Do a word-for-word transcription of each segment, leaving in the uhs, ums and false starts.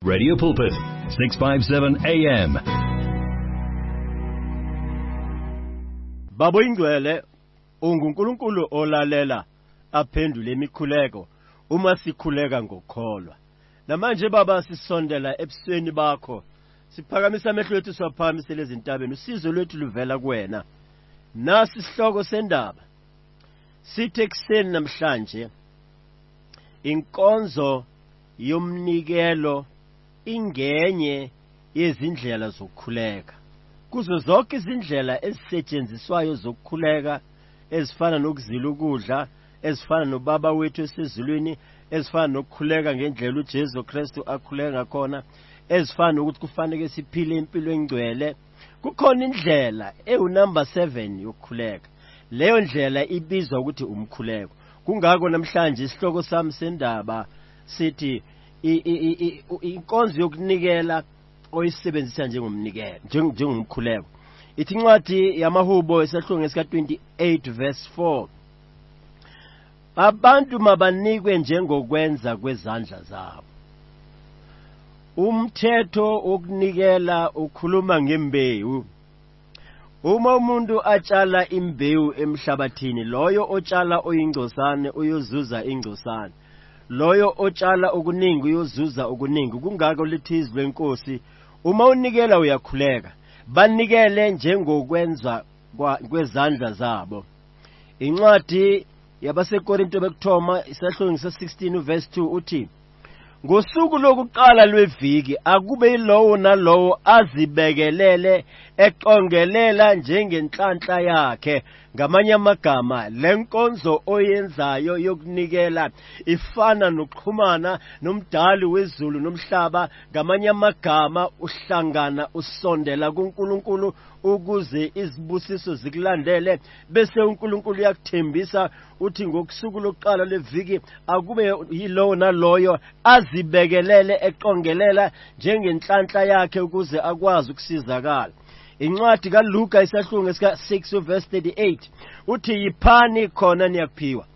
Radio Pulpit, six fifty-seven A M. Babo ingcwele ungunkulunkulu olalela aphendule imikhuleko uma sikhuleka ngokholwa. Namanje baba sisondela ebusweni bakho. Siphakamisa amehlo ethu siwaphakamisele ezintabeni. Usizo lwethu luvela kuwena. Nasi isihloko sendaba. Sithi ekseni namhlanje inkonzo yomnikelo ingenye yezindlela zokukhuleka. Kuzo zonke izindlela ezisetshenziswayo zokukhuleka ezifana nokuzila ukudla, ezifana nobaba wethu esezulwini, ezifana nokukhuleka ngendlela uJesu Kristu akhuleka ngakhona, ezifana nokuthi kufanele siphile impilo engcwele, kukhona indlela ewu number seven yokukhuleka. Leyo ndlela ibizwa ukuthi umkhuleko. Kungako namhlanje isihloko sami sendaba sithi inkonzo yokunikela oyisebenzisa njengomnikelo njengomkhuleko. Ithi incwadi yamaHubo esahlungu ngesika twenty-eight verse four. Abantu mabanikwe njengokwenza kwezandla zabo. Umthetho wokunikela ukhuluma ngembewu. Uma umuntu atshala imbewu emhlabathini, loyo otshala oyingcosane uyozuza ingcosane. Loyo otshala okuningi uyozuza okuningi. Kungako lithi izwi lenkosi, uma unikela uyakhuleka, banikele njengokwenza kwezandla zabo. Incwadi yabaseKorinto bekuthoma isahlungu sixteen verse two uthi, ngosuku lokuqala lweviki akube yilowo nalowo azibekelele eqongelela njengenhlanhla yakhe. Ngamanye amagama, lenkonzo oyenzayo yokunikela ifana nokuxhumana nomdali wezulu nomhlaba. Ngamanye amagama, uhlangana usondela kuNkulunkulu ukuze izibusiso zikulandele, bese uNkulunkulu yakuthembisa uthi ngokusuku lokuqala leviki akube yilowo naloyo azibekelele eqongelela njengenhlanhla yakhe ukuze akwazi ukusizakala. Incwadi kaLuka isahlungu ngesika six verse thirty-eight uthi, yiphani khona niyakuphiwa.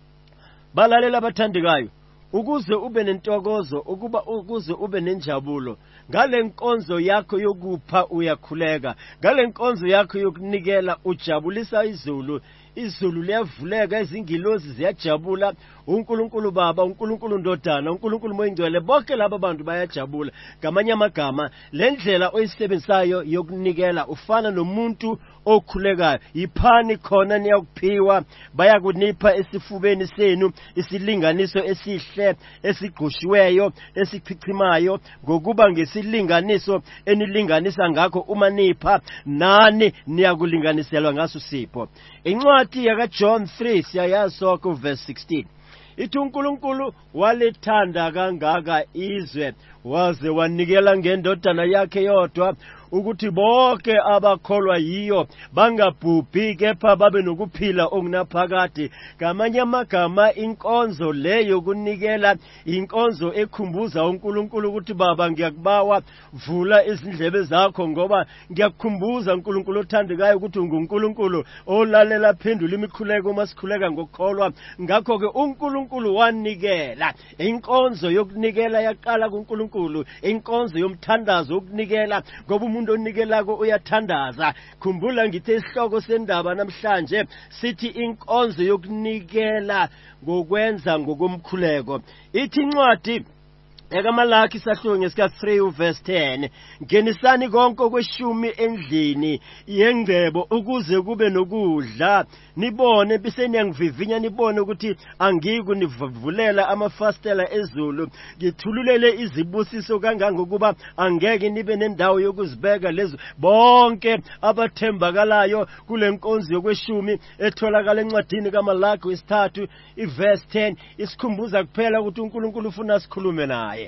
Balalela abathandekayo, ukuze ube nentokozo, ukuba ukuze ube nenjabulo ngale nkonzo yakho yokupha uyakhuleka, ngale nkonzo yakho yokunikela ujabulisa izulu. Izulu liyavuleka, izingilozi ziyajabula, uNkulunkulu Baba, uNkulunkulu Ndodana, uNkulunkulu Moya Ngcwele, bonke laba bantu bayajabula. Ngamanye amagama, le ndlela oyisebenzisayo yokunikela ufana nomuntu okhulekayo. Yiphani khona niyakuphiwa, bayakunipha esifubeni senu isilinganiso esihle, esigqushiweyo, esichichimayo, ngokuba ngesilinganiso enilinganisa ngakho uma nipha, nani niyakulinganiselwa ngaso sipho. Incwadi yakaJohn three siyayazi sonke verse sixteen. Ithi uNkulunkulu walethanda kangaka izwe waze wanikela ngendodana yakhe yodwa, ukuthi bonke abakholwa yiyo bangabhubhi kepha babe nokuphila okunaphakade. Ngamanye amagama, inkonzo leyo kunikela inkonzo ekhumbuza uNkulunkulu ukuthi Baba, ngiyakubawa vula izindlebe zakho, ngoba ngiyakukhumbuza uNkulunkulu othandekayo ukuthi unguNkulunkulu olalela phendula imikhuleko uma sikhuleka ngokukholwa. Ngakho ke uNkulunkulu wanikela. Inkonzo yokunikela yaqala kuNkulunkulu, inkonzo yomthandazo wokunikela, ngoba umuntu onikelako uyathandaza. Khumbula ngithe isihloko sendaba namhlanje sithi inkonzo yokunikela ngokwenza ngokomkhuleko. Ithi incwadi ekaMalaki isahlungu ngesika three verse ten, ngenisani konke okweshumi endlini yengcebo ukuze kube nokudla, nibone bese niyangivivinya, nibone ukuthi angikunivulela amafastela ezulu, ngithululele izibusiso kangangokuba angeke nibe nendawo yokuzibeka lezo. Bonke abathembakalayo kule nkonzo yokweshumi etholakala encwadini kaMalaki wesithathu iverse ten isikhumbuza kuphela ukuthi uNkulunkulu ufuna sikhulume naye.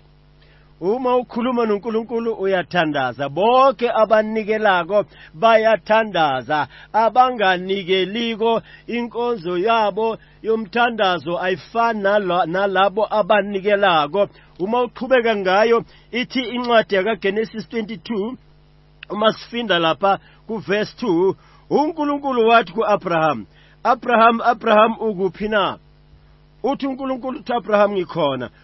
Uma ukhuluma noNkulunkulu uyathandaza. Bonke abanikelako bayathandaza. Abanganikeliko, inkonzo yabo yomthandazo ayifani nalabo abanikelako. Uma uqhubeka ngayo, ithi incwadi yakaGenesis twenty-two, uma sifinda lapha kuverse two, uNkulunkulu wathi ku-Abraham, Abraham, Abraham ukuphi na? Uthi uNkulunkulu uthi Abraham, ngikhona.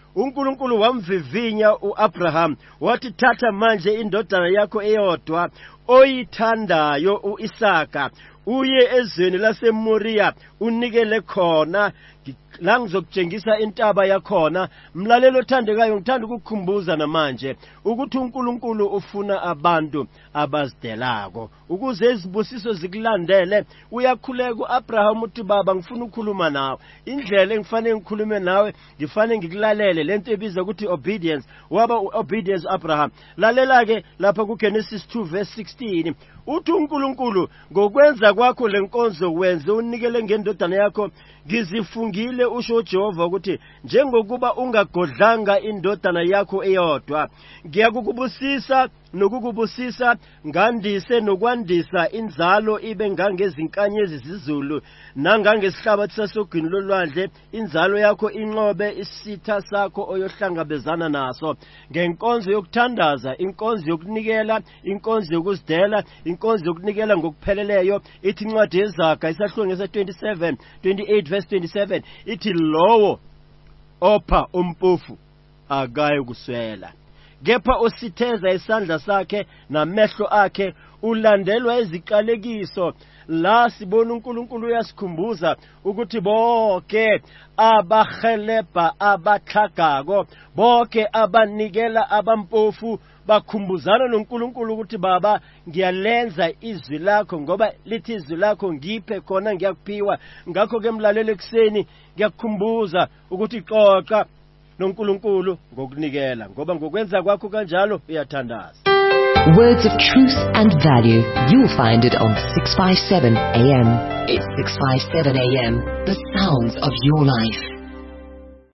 uNkulunkulu wamvivinya uAbraham wathi thatha manje indodana yakho eyodwa oyithandayo uIsaka uye ezweni laseMoriya unikele khona la ngizokutshengisa intaba yakhona. Mlalelo othandekayo, ngithanda ukukukhumbuza namanje ukuthi uNkulunkulu ufuna abantu abazidelako ukuze izibusiso zikulandele. Uyakhuleka uAbraham uthi baba ngifuna ukukhuluma nawe, indlela engifanele ngikhulume nawe ngifanele ngikulalele, lento ebiza ukuthi obedience. Waba obedience Abraham. Lalela ke lapha kuGenesis two verse sixteen, uthi uNkulunkulu ngokwenza kwakho lenkonzo wenze unikele ngendodana yakho, ngizifungile usho uJehova ukuthi njengokuba ungagodlanga indodana yakho eyodwa, ngiyakukubusisa nokukubusisa ngandise nokwandisa inzalo ibe ngangezinkanyezi zizulu nangangesihlabathi sasogwini lolwandle, inzalo yakho inqobe isitha sakho oyohlangabezana naso, ngenkonzo yokuthandaza, inkonzo yokunikela, inkonzo yokuzidela, inkonzo yokunikela ngokupheleleyo. Ithi incwadi yeZaga isahloko ngesa twenty-seven twenty-eight verse twenty-seven ithi lowo opha umpofu akayi kuswela, kepha ositheza isandla sakhe namehlo akhe ulandelwa eziqalekiso. La sibona uNkulunkulu uyasikhumbuza ukuthi bonke abahelebha abathagako, bonke abanikela abampofu bakhumbuzana noNkulunkulu ukuthi baba ngiyalenza izwi lakho, ngoba lithi izwi lakho ngiphe khona ngiyakuphiwa. Ngakho ke mlalelo ekseni ngiyakukhumbuza ukuthi xoxa noNkulunkulu ngokunikela, ngoba ngokwenza kwakho kanjalo uyathandaza. Words of truth and value. You'll find it on six fifty-seven A M. It's six fifty-seven A M, the sounds of your life.